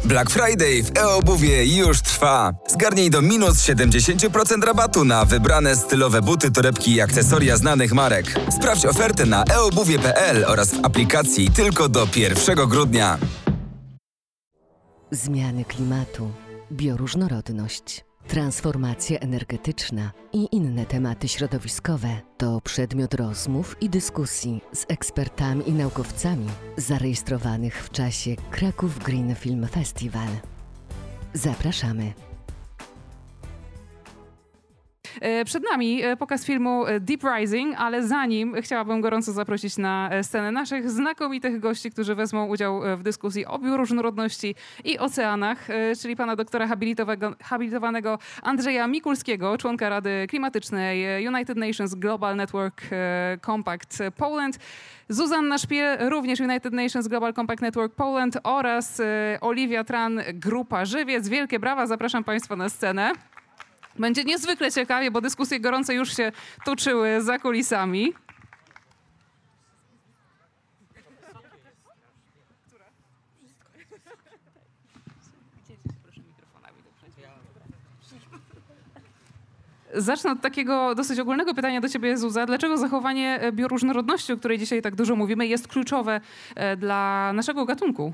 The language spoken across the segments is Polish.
Black Friday w e-obuwie już trwa. Zgarnij do minus 70% rabatu na wybrane stylowe buty, torebki i akcesoria znanych marek. Sprawdź ofertę na eobuwie.pl oraz w aplikacji tylko do 1 grudnia. Zmiany klimatu, bioróżnorodność, transformacja energetyczna i inne tematy środowiskowe to przedmiot rozmów i dyskusji z ekspertami i naukowcami zarejestrowanych w czasie Kraków Green Film Festival. Zapraszamy. Przed nami pokaz filmu Deep Rising, ale zanim chciałabym gorąco zaprosić na scenę naszych znakomitych gości, którzy wezmą udział w dyskusji o bioróżnorodności i oceanach, czyli pana doktora habilitowanego Andrzeja Mikulskiego, członka Rady Klimatycznej United Nations Global Network Compact Poland, Zuzanna Szpiel, również United Nations Global Compact Network Poland oraz Oliwia Tran, Grupa Żywiec. Wielkie brawa, zapraszam państwa na scenę. Będzie niezwykle ciekawie, bo dyskusje gorące już się toczyły za kulisami. Zacznę od takiego dosyć ogólnego pytania do ciebie, Zuza. Dlaczego zachowanie bioróżnorodności, o której dzisiaj tak dużo mówimy, jest kluczowe dla naszego gatunku?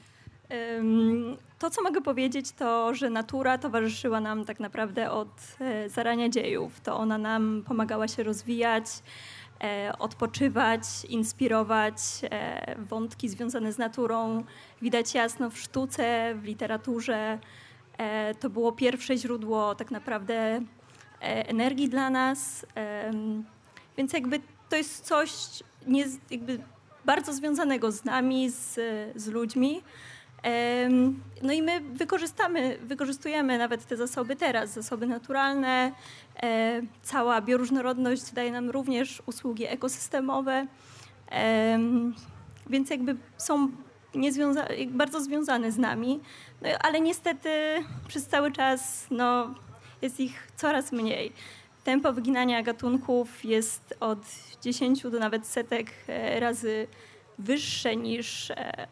To, co mogę powiedzieć, to, że natura towarzyszyła nam tak naprawdę od zarania dziejów. To ona nam pomagała się rozwijać, odpoczywać, inspirować. Wątki związane z naturą widać jasno w sztuce, w literaturze. To było pierwsze źródło tak naprawdę energii dla nas. Więc jakby to jest coś jakby bardzo związanego z nami, z ludźmi. No i my wykorzystujemy nawet te zasoby teraz, zasoby naturalne. Cała bioróżnorodność daje nam również usługi ekosystemowe, więc jakby są bardzo związane z nami, no, ale niestety przez cały czas jest ich coraz mniej. Tempo wyginania gatunków jest od 10 do nawet setek razy wyższe niż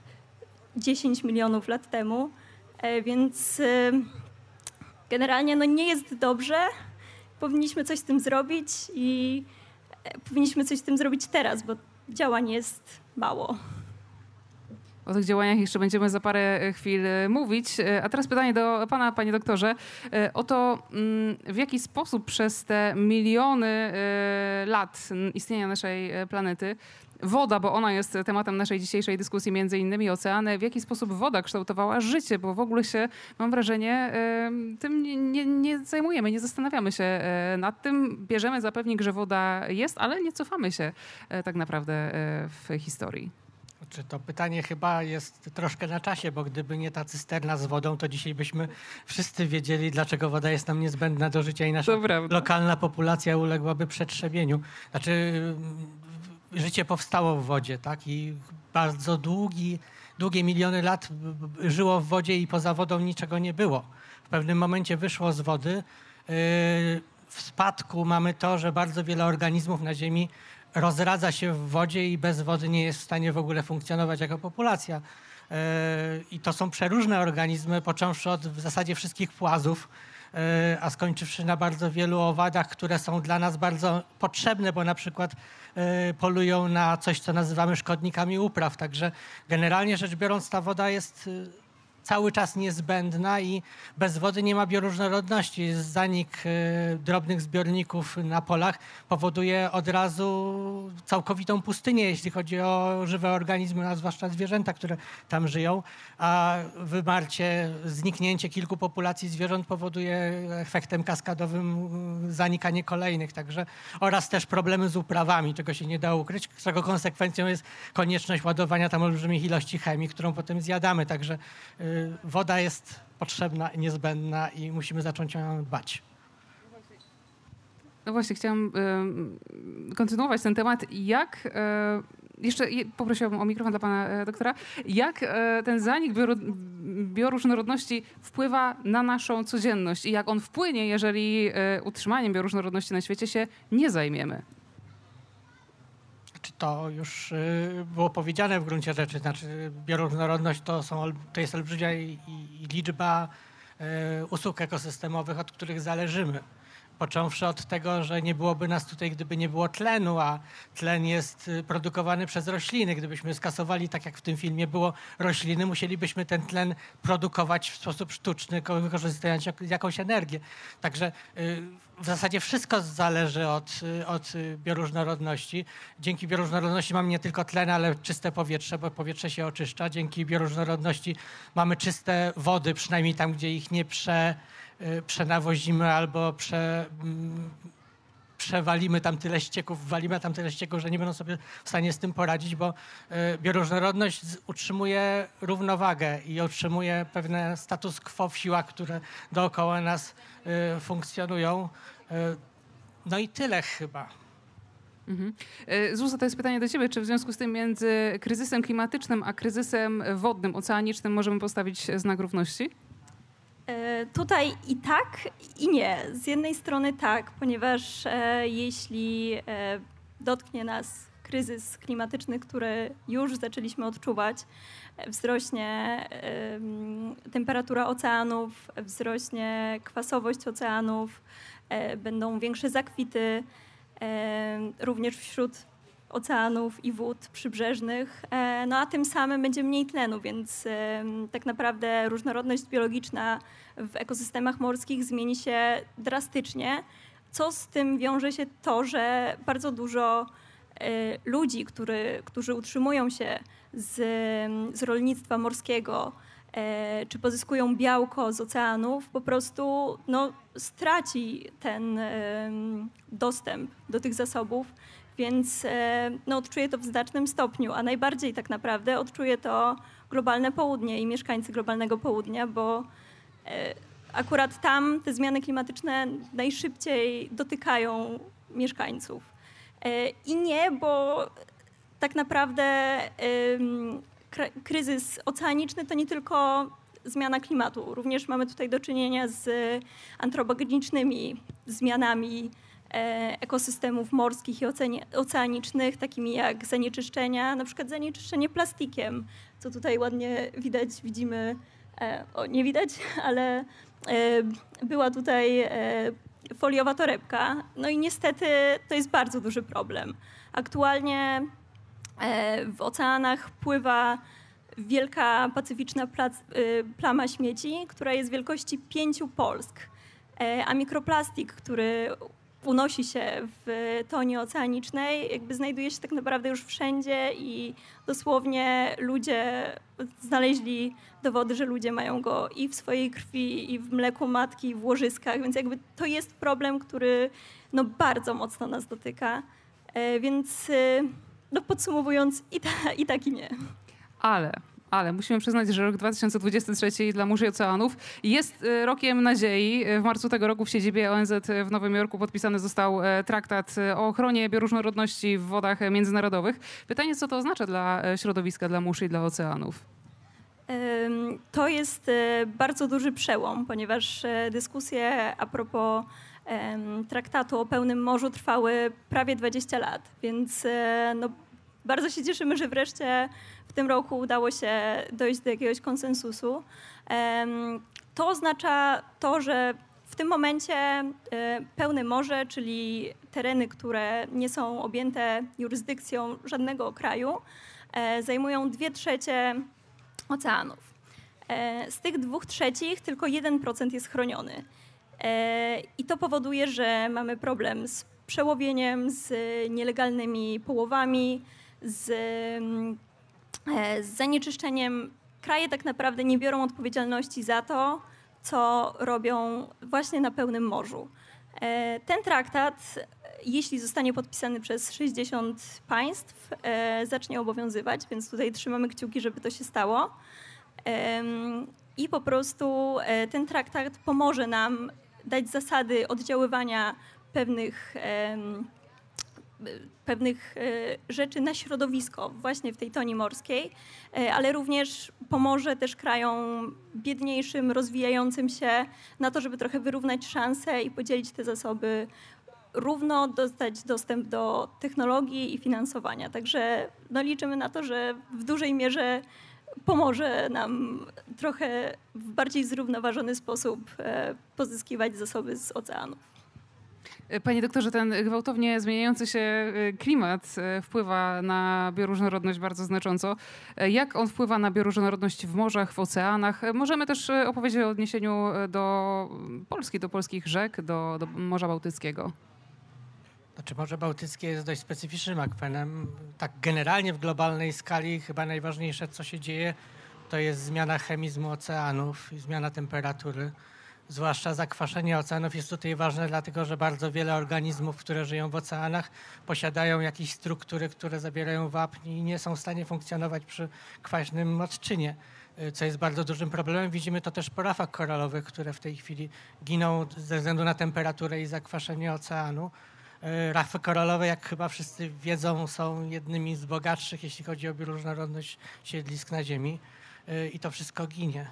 10 milionów lat temu, więc generalnie nie jest dobrze. Powinniśmy coś z tym zrobić i powinniśmy coś z tym zrobić teraz, bo działań jest mało. O tych działaniach jeszcze będziemy za parę chwil mówić. A teraz pytanie do pana, panie doktorze, o to, w jaki sposób przez te miliony lat istnienia naszej planety woda, bo ona jest tematem naszej dzisiejszej dyskusji, między innymi oceany, w jaki sposób woda kształtowała życie, bo w ogóle się, mam wrażenie, tym nie zajmujemy, nie zastanawiamy się nad tym. Bierzemy za pewnik, że woda jest, ale nie cofamy się tak naprawdę w historii. To pytanie chyba jest troszkę na czasie, bo gdyby nie ta cysterna z wodą, to dzisiaj byśmy wszyscy wiedzieli, dlaczego woda jest nam niezbędna do życia i nasza lokalna populacja uległaby przetrzebieniu. Znaczy, życie powstało w wodzie, tak? I bardzo długie miliony lat żyło w wodzie i poza wodą niczego nie było. W pewnym momencie wyszło z wody. W spadku mamy to, że bardzo wiele organizmów na Ziemi rozradza się w wodzie i bez wody nie jest w stanie w ogóle funkcjonować jako populacja. I to są przeróżne organizmy, począwszy od w zasadzie wszystkich płazów, a skończywszy na bardzo wielu owadach, które są dla nas bardzo potrzebne, bo na przykład polują na coś, co nazywamy szkodnikami upraw. Także generalnie rzecz biorąc, ta woda jest cały czas niezbędna i bez wody nie ma bioróżnorodności. Zanik drobnych zbiorników na polach powoduje od razu całkowitą pustynię, jeśli chodzi o żywe organizmy, a zwłaszcza zwierzęta, które tam żyją, a wymarcie, zniknięcie kilku populacji zwierząt powoduje efektem kaskadowym zanikanie kolejnych. Także oraz też problemy z uprawami, czego się nie da ukryć, czego konsekwencją jest konieczność ładowania tam olbrzymich ilości chemii, którą potem zjadamy. Także woda jest potrzebna, niezbędna i musimy zacząć o nią dbać. No właśnie, chciałam kontynuować ten temat. Jak, jeszcze poprosiłabym o mikrofon dla pana doktora, jak ten zanik bioróżnorodności wpływa na naszą codzienność i jak on wpłynie, jeżeli utrzymaniem bioróżnorodności na świecie się nie zajmiemy? czy to już było powiedziane w gruncie rzeczy, znaczy bioróżnorodność to jest olbrzymia liczba usług ekosystemowych, od których zależymy. Począwszy od tego, że nie byłoby nas tutaj, gdyby nie było tlenu, a tlen jest produkowany przez rośliny. Gdybyśmy skasowali, tak jak w tym filmie było, rośliny, musielibyśmy ten tlen produkować w sposób sztuczny, wykorzystując jakąś energię. Także w zasadzie wszystko zależy od bioróżnorodności. Dzięki bioróżnorodności mamy nie tylko tlen, ale czyste powietrze, bo powietrze się oczyszcza. Dzięki bioróżnorodności mamy czyste wody, przynajmniej tam, gdzie ich nie przenawozimy albo przewalimy tam tyle ścieków, walimy tam tyle ścieków, że nie będą sobie w stanie z tym poradzić, bo bioróżnorodność utrzymuje równowagę i utrzymuje pewne status quo w siłach, które dookoła nas funkcjonują. No i tyle chyba. Zuza, to jest pytanie do ciebie. Czy w związku z tym między kryzysem klimatycznym a kryzysem wodnym, oceanicznym możemy postawić znak równości? Tutaj i tak, i nie. Z jednej strony tak, ponieważ jeśli dotknie nas kryzys klimatyczny, który już zaczęliśmy odczuwać, wzrośnie temperatura oceanów, wzrośnie kwasowość oceanów, będą większe zakwity, również wśród oceanów i wód przybrzeżnych, no a tym samym będzie mniej tlenu, więc tak naprawdę różnorodność biologiczna w ekosystemach morskich zmieni się drastycznie, co z tym wiąże się to, że bardzo dużo ludzi, którzy utrzymują się z rolnictwa morskiego, czy pozyskują białko z oceanów, po prostu straci ten dostęp do tych zasobów, więc odczuje to w znacznym stopniu, a najbardziej tak naprawdę odczuje to globalne południe i mieszkańcy globalnego południa, bo akurat tam te zmiany klimatyczne najszybciej dotykają mieszkańców. I nie, bo tak naprawdę kryzys oceaniczny to nie tylko zmiana klimatu. Również mamy tutaj do czynienia z antropogenicznymi zmianami ekosystemów morskich i oceanicznych, takimi jak zanieczyszczenia, na przykład zanieczyszczenie plastikiem, co tutaj ładnie widzimy, nie widać, ale była tutaj foliowa torebka. No i niestety to jest bardzo duży problem. Aktualnie w oceanach pływa wielka pacyficzna plama śmieci, która jest wielkości 5 Polsk, a mikroplastik, który unosi się w tonie oceanicznej, jakby znajduje się tak naprawdę już wszędzie i dosłownie ludzie znaleźli dowody, że ludzie mają go i w swojej krwi, i w mleku matki, i w łożyskach, więc jakby to jest problem, który bardzo mocno nas dotyka, więc podsumowując i tak i nie. Ale musimy przyznać, że rok 2023 dla mórz i oceanów jest rokiem nadziei. W marcu tego roku w siedzibie ONZ w Nowym Jorku podpisany został traktat o ochronie bioróżnorodności w wodach międzynarodowych. Pytanie, co to oznacza dla środowiska, dla mórz i dla oceanów? To jest bardzo duży przełom, ponieważ dyskusje a propos traktatu o pełnym morzu trwały prawie 20 lat, więc bardzo się cieszymy, że wreszcie w tym roku udało się dojść do jakiegoś konsensusu. To oznacza to, że w tym momencie pełne morze, czyli tereny, które nie są objęte jurysdykcją żadnego kraju, zajmują 2/3 oceanów. Z tych 2/3 tylko 1% jest chroniony. I to powoduje, że mamy problem z przełowieniem, z nielegalnymi połowami, z zanieczyszczeniem. Kraje tak naprawdę nie biorą odpowiedzialności za to, co robią właśnie na pełnym morzu. Ten traktat, jeśli zostanie podpisany przez 60 państw, zacznie obowiązywać, więc tutaj trzymamy kciuki, żeby to się stało. I po prostu ten traktat pomoże nam dać zasady oddziaływania pewnych rzeczy na środowisko właśnie w tej toni morskiej, ale również pomoże też krajom biedniejszym, rozwijającym się na to, żeby trochę wyrównać szanse i podzielić te zasoby równo dostać dostęp do technologii i finansowania. Także liczymy na to, że w dużej mierze pomoże nam trochę w bardziej zrównoważony sposób pozyskiwać zasoby z oceanów. Panie doktorze, ten gwałtownie zmieniający się klimat wpływa na bioróżnorodność bardzo znacząco. Jak on wpływa na bioróżnorodność w morzach, w oceanach? Możemy też opowiedzieć o odniesieniu do Polski, do polskich rzek, do Morza Bałtyckiego. Znaczy Morze Bałtyckie jest dość specyficznym akwenem. Tak generalnie w globalnej skali chyba najważniejsze, co się dzieje, to jest zmiana chemizmu oceanów i zmiana temperatury. Zwłaszcza zakwaszenie oceanów jest tutaj ważne, dlatego że bardzo wiele organizmów, które żyją w oceanach, posiadają jakieś struktury, które zabierają wapń i nie są w stanie funkcjonować przy kwaśnym odczynie, co jest bardzo dużym problemem. Widzimy to też po rafach koralowych, które w tej chwili giną ze względu na temperaturę i zakwaszenie oceanu. Rafy koralowe, jak chyba wszyscy wiedzą, są jednymi z bogatszych, jeśli chodzi o bioróżnorodność siedlisk na Ziemi i to wszystko ginie.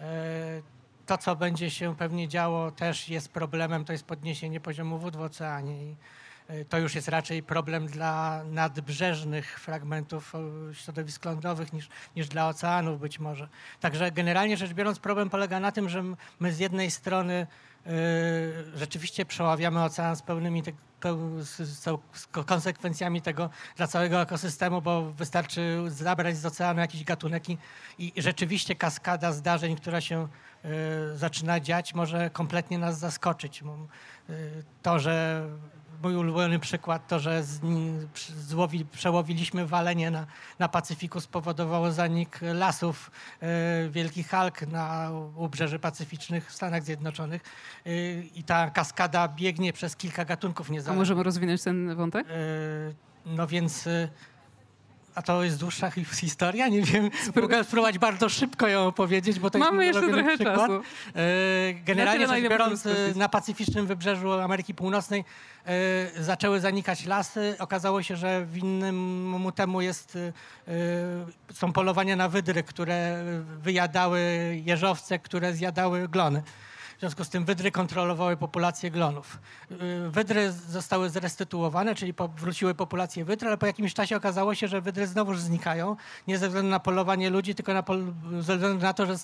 To, co będzie się pewnie działo, też jest problemem, to jest podniesienie poziomu wód w oceanie. I to już jest raczej problem dla nadbrzeżnych fragmentów środowisk lądowych niż dla oceanów być może. Także generalnie rzecz biorąc, problem polega na tym, że my z jednej strony rzeczywiście przeławiamy ocean z pełnymi z konsekwencjami tego dla całego ekosystemu, bo wystarczy zabrać z oceanu jakiś gatunek i rzeczywiście kaskada zdarzeń, która się zaczyna dziać, może kompletnie nas zaskoczyć. To, że mój ulubiony przykład, to, że przełowiliśmy walenie na Pacyfiku, spowodowało zanik lasów wielkich alg na Wybrzeży Pacyficznych w Stanach Zjednoczonych i ta kaskada biegnie przez kilka gatunków niezależnych. A możemy rozwinąć ten wątek? No więc... A to jest dłuższa historia? Nie wiem. Mogę spróbować bardzo szybko ją opowiedzieć, bo to Mamy jest jeszcze trochę przykład. czasu. Generalnie rzecz biorąc, na pacyficznym wybrzeżu Ameryki Północnej zaczęły zanikać lasy. Okazało się, że winnym temu są polowania na wydry, które wyjadały jeżowce, które zjadały glony. W związku z tym wydry kontrolowały populację glonów. Wydry zostały zrestytuowane, czyli wróciły populacje wydr, ale po jakimś czasie okazało się, że wydry znowuż znikają. Nie ze względu na polowanie ludzi, tylko ze względu na to, że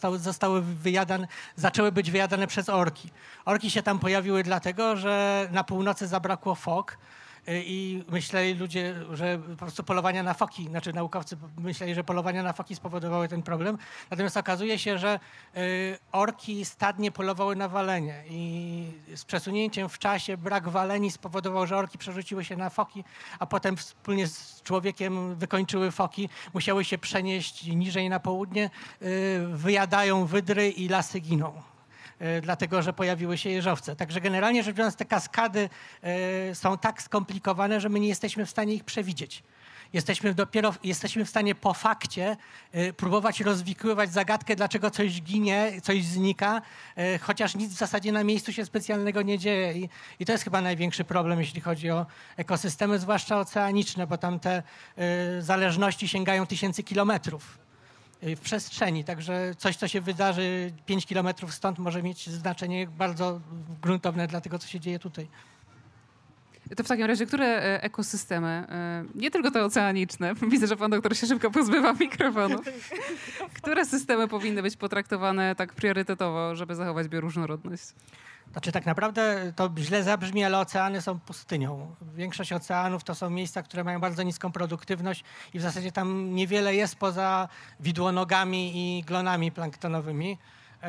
zaczęły być wyjadane przez orki. Orki się tam pojawiły dlatego, że na północy zabrakło fok. I myśleli ludzie, że po prostu polowania na foki, znaczy naukowcy myśleli, że polowania na foki spowodowały ten problem. Natomiast okazuje się, że orki stadnie polowały na walenie i z przesunięciem w czasie brak waleni spowodował, że orki przerzuciły się na foki, a potem wspólnie z człowiekiem wykończyły foki, musiały się przenieść niżej na południe, wyjadają wydry i lasy giną. Dlatego, że pojawiły się jeżowce. Także generalnie rzecz biorąc, te kaskady są tak skomplikowane, że my nie jesteśmy w stanie ich przewidzieć. Jesteśmy w stanie po fakcie próbować rozwikływać zagadkę, dlaczego coś ginie, coś znika, chociaż nic w zasadzie na miejscu się specjalnego nie dzieje. I to jest chyba największy problem, jeśli chodzi o ekosystemy, zwłaszcza oceaniczne, bo tam te zależności sięgają tysięcy kilometrów w przestrzeni. Także coś, co się wydarzy 5 kilometrów stąd, może mieć znaczenie bardzo gruntowne dla tego, co się dzieje tutaj. To w takim razie, które ekosystemy, nie tylko te oceaniczne, widzę, że pan doktor się szybko pozbywa mikrofonu, które systemy powinny być potraktowane tak priorytetowo, żeby zachować bioróżnorodność? Znaczy tak naprawdę to źle zabrzmi, ale oceany są pustynią. Większość oceanów to są miejsca, które mają bardzo niską produktywność i w zasadzie tam niewiele jest poza widłonogami i glonami planktonowymi.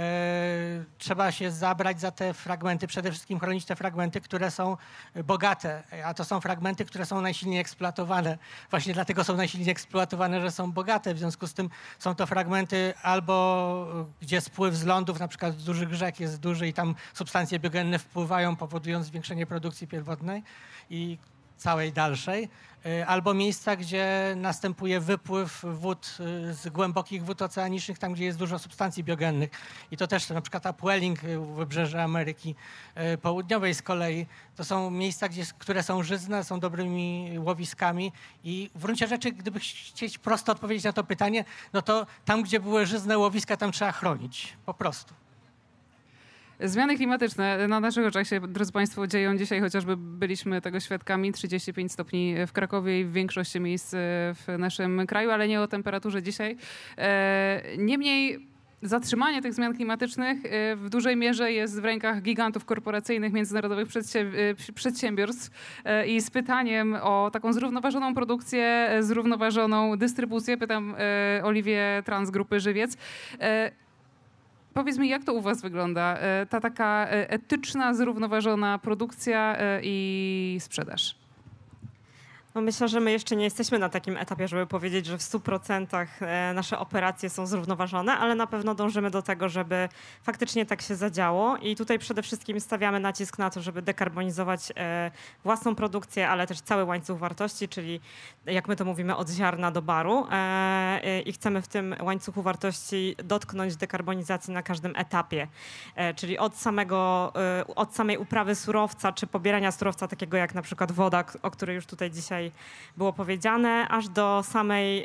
Trzeba się zabrać za te fragmenty, przede wszystkim chronić te fragmenty, które są bogate, a to są fragmenty, które są najsilniej eksploatowane. Właśnie dlatego są najsilniej eksploatowane, że są bogate. W związku z tym są to fragmenty albo gdzie spływ z lądów, na przykład z dużych rzek jest duży i tam substancje biogenne wpływają, powodując zwiększenie produkcji pierwotnej i całej dalszej, albo miejsca, gdzie następuje wypływ wód z głębokich wód oceanicznych, tam gdzie jest dużo substancji biogennych. I to też na przykład upwelling w wybrzeże Ameryki Południowej z kolei. To są miejsca, które są żyzne, są dobrymi łowiskami i w gruncie rzeczy, gdyby chcieć prosto odpowiedzieć na to pytanie, no to tam, gdzie były żyzne łowiska, tam trzeba chronić. Po prostu. Zmiany klimatyczne na naszych oczach się, drodzy Państwo, dzieją dzisiaj, chociażby byliśmy tego świadkami, 35 stopni w Krakowie i w większości miejsc w naszym kraju, ale nie o temperaturze dzisiaj. Niemniej zatrzymanie tych zmian klimatycznych w dużej mierze jest w rękach gigantów korporacyjnych, międzynarodowych przedsiębiorstw i z pytaniem o taką zrównoważoną produkcję, zrównoważoną dystrybucję, pytam Oliwię Trans Grupy Żywiec. Powiedz mi, jak to u was wygląda? Ta taka etyczna, zrównoważona produkcja i sprzedaż. No myślę, że my jeszcze nie jesteśmy na takim etapie, żeby powiedzieć, że w 100% nasze operacje są zrównoważone, ale na pewno dążymy do tego, żeby faktycznie tak się zadziało i tutaj przede wszystkim stawiamy nacisk na to, żeby dekarbonizować własną produkcję, ale też cały łańcuch wartości, czyli jak my to mówimy, od ziarna do baru i chcemy w tym łańcuchu wartości dotknąć dekarbonizacji na każdym etapie, czyli od samej uprawy surowca, czy pobierania surowca takiego jak na przykład woda, o której już tutaj dzisiaj było powiedziane, aż do samej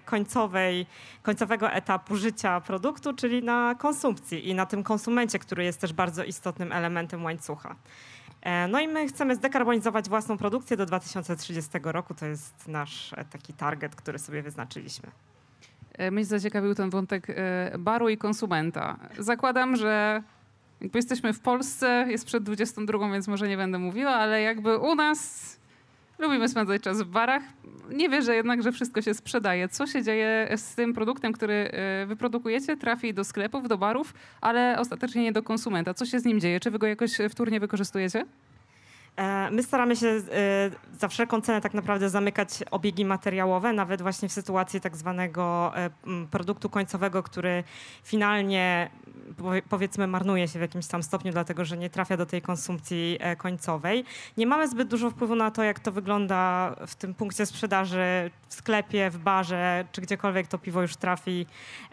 końcowego etapu życia produktu, czyli na konsumpcji i na tym konsumencie, który jest też bardzo istotnym elementem łańcucha. No i my chcemy zdekarbonizować własną produkcję do 2030 roku. To jest nasz taki target, który sobie wyznaczyliśmy. Mnie zaciekawił ten wątek baru i konsumenta. Zakładam, że jakby jesteśmy w Polsce, jest przed 22, więc może nie będę mówiła, ale jakby u nas lubimy spędzać czas w barach. Nie wierzę jednak, że wszystko się sprzedaje. Co się dzieje z tym produktem, który wyprodukujecie? Trafi do sklepów, do barów, ale ostatecznie nie do konsumenta. Co się z nim dzieje? Czy wy go jakoś wtórnie wykorzystujecie? My staramy się za wszelką cenę tak naprawdę zamykać obiegi materiałowe, nawet właśnie w sytuacji tak zwanego produktu końcowego, który finalnie powiedzmy marnuje się w jakimś tam stopniu, dlatego że nie trafia do tej konsumpcji końcowej. Nie mamy zbyt dużo wpływu na to, jak to wygląda w tym punkcie sprzedaży, w sklepie, w barze, czy gdziekolwiek to piwo już trafi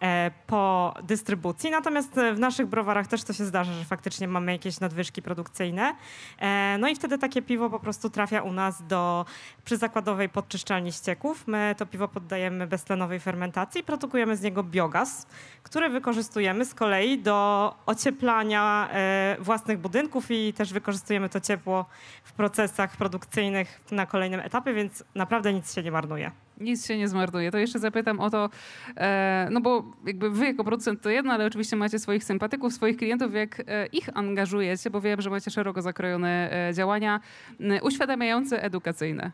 po dystrybucji. Natomiast w naszych browarach też to się zdarza, że faktycznie mamy jakieś nadwyżki produkcyjne. No i wtedy takie piwo po prostu trafia u nas do przyzakładowej podczyszczalni ścieków. My to piwo poddajemy beztlenowej fermentacji i produkujemy z niego biogaz, który wykorzystujemy z kolei do ocieplania własnych budynków i też wykorzystujemy to ciepło w procesach produkcyjnych na kolejnym etapie, więc naprawdę nic się nie marnuje. Nic się nie zmarnuje. To jeszcze zapytam o to, no bo jakby wy jako producent to jedno, ale oczywiście macie swoich sympatyków, swoich klientów, jak ich angażujecie, bo wiem, że macie szeroko zakrojone działania uświadamiające, edukacyjne.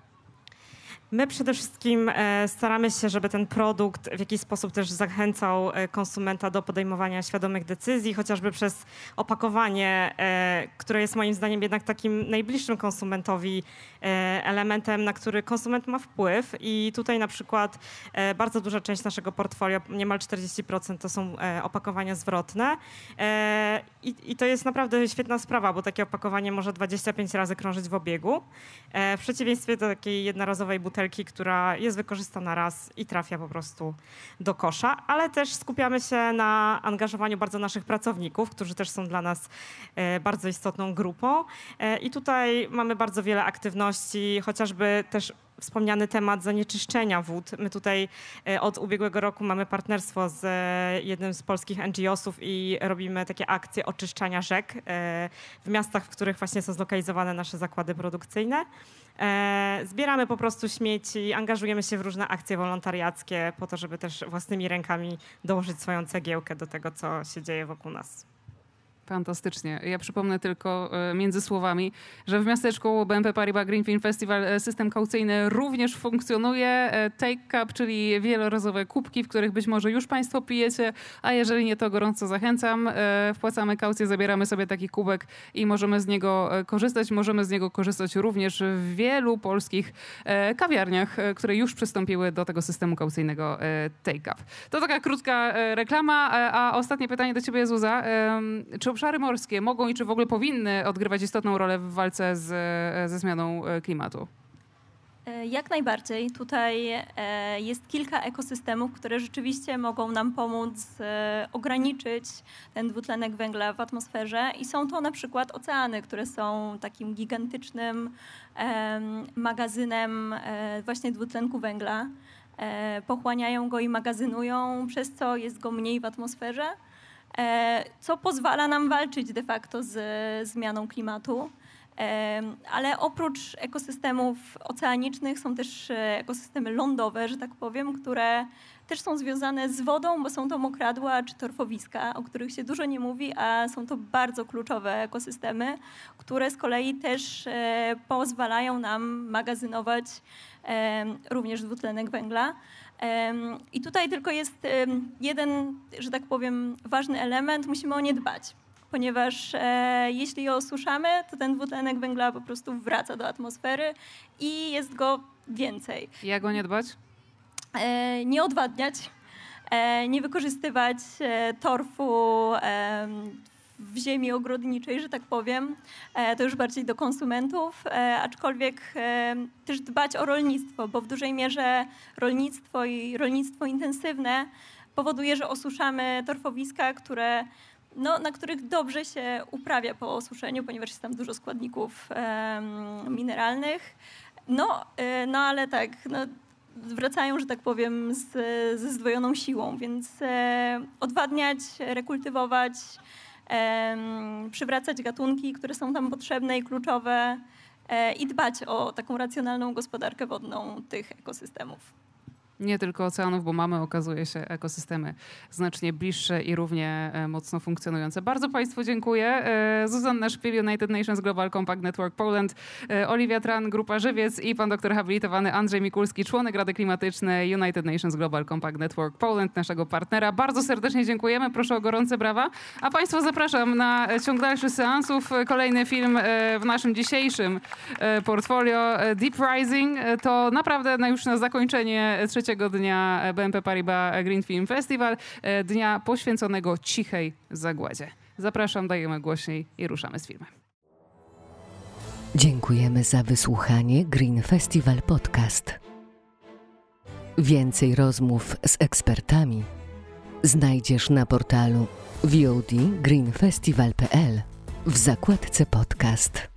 My przede wszystkim staramy się, żeby ten produkt w jakiś sposób też zachęcał konsumenta do podejmowania świadomych decyzji, chociażby przez opakowanie, które jest moim zdaniem jednak takim najbliższym konsumentowi elementem, na który konsument ma wpływ. I tutaj na przykład bardzo duża część naszego portfolio, niemal 40% to są opakowania zwrotne. I to jest naprawdę świetna sprawa, bo takie opakowanie może 25 razy krążyć w obiegu. W przeciwieństwie do takiej jednorazowej butelki, która jest wykorzystana raz i trafia po prostu do kosza, ale też skupiamy się na angażowaniu bardzo naszych pracowników, którzy też są dla nas bardzo istotną grupą. I tutaj mamy bardzo wiele aktywności, chociażby też wspomniany temat zanieczyszczenia wód. My tutaj od ubiegłego roku mamy partnerstwo z jednym z polskich NGO-sów i robimy takie akcje oczyszczania rzek w miastach, w których właśnie są zlokalizowane nasze zakłady produkcyjne. Zbieramy po prostu śmieci, angażujemy się w różne akcje wolontariackie po to, żeby też własnymi rękami dołożyć swoją cegiełkę do tego, co się dzieje wokół nas. Fantastycznie. Ja przypomnę tylko między słowami, że w miasteczku BNP Paribas Green Film Festival system kaucyjny również funkcjonuje. Take Cup, czyli wielorazowe kubki, w których być może już Państwo pijecie, a jeżeli nie, to gorąco zachęcam. Wpłacamy kaucję, zabieramy sobie taki kubek i możemy z niego korzystać. Możemy z niego korzystać również w wielu polskich kawiarniach, które już przystąpiły do tego systemu kaucyjnego Take Cup. To taka krótka reklama, a ostatnie pytanie do Ciebie, Zuza. Czy obszary morskie mogą i czy w ogóle powinny odgrywać istotną rolę w walce ze zmianą klimatu? Jak najbardziej. Tutaj jest kilka ekosystemów, które rzeczywiście mogą nam pomóc ograniczyć ten dwutlenek węgla w atmosferze i są to na przykład oceany, które są takim gigantycznym magazynem właśnie dwutlenku węgla. Pochłaniają go i magazynują, przez co jest go mniej w atmosferze. co pozwala nam walczyć de facto z zmianą klimatu. Ale oprócz ekosystemów oceanicznych są też ekosystemy lądowe, że tak powiem, które też są związane z wodą, bo są to mokradła czy torfowiska, o których się dużo nie mówi, a są to bardzo kluczowe ekosystemy, które z kolei też pozwalają nam magazynować również dwutlenek węgla. I tutaj tylko jest jeden, że tak powiem, ważny element, musimy o nie dbać. Ponieważ jeśli je osuszamy, to ten dwutlenek węgla po prostu wraca do atmosfery i jest go więcej. Jak go nie dbać? Nie odwadniać, nie wykorzystywać torfu w ziemi ogrodniczej, że tak powiem. To już bardziej do konsumentów, aczkolwiek też dbać o rolnictwo, bo w dużej mierze rolnictwo i rolnictwo intensywne powoduje, że osuszamy torfowiska, na których dobrze się uprawia po osuszeniu, ponieważ jest tam dużo składników mineralnych. Ale tak, wracają, że tak powiem, ze zdwojoną siłą, więc odwadniać, rekultywować, przywracać gatunki, które są tam potrzebne i kluczowe i dbać o taką racjonalną gospodarkę wodną tych ekosystemów. Nie tylko oceanów, bo mamy, okazuje się, ekosystemy znacznie bliższe i równie mocno funkcjonujące. Bardzo Państwu dziękuję. Zuzanna Szpil, United Nations Global Compact Network Poland, Oliwia Tran, Grupa Żywiec i pan doktor habilitowany Andrzej Mikulski, członek Rady Klimatycznej United Nations Global Compact Network Poland, naszego partnera. Bardzo serdecznie dziękujemy. Proszę o gorące brawa. A Państwa zapraszam na ciąg dalszy seansów. Kolejny film w naszym dzisiejszym portfolio, Deep Rising. To naprawdę już na zakończenie trzeciego dnia BNP Paribas Green Film Festival, dnia poświęconego cichej zagładzie. Zapraszam, dajemy głośniej i ruszamy z filmem. Dziękujemy za wysłuchanie Green Festival Podcast. Więcej rozmów z ekspertami znajdziesz na portalu VOD greenfestival.pl w zakładce podcast.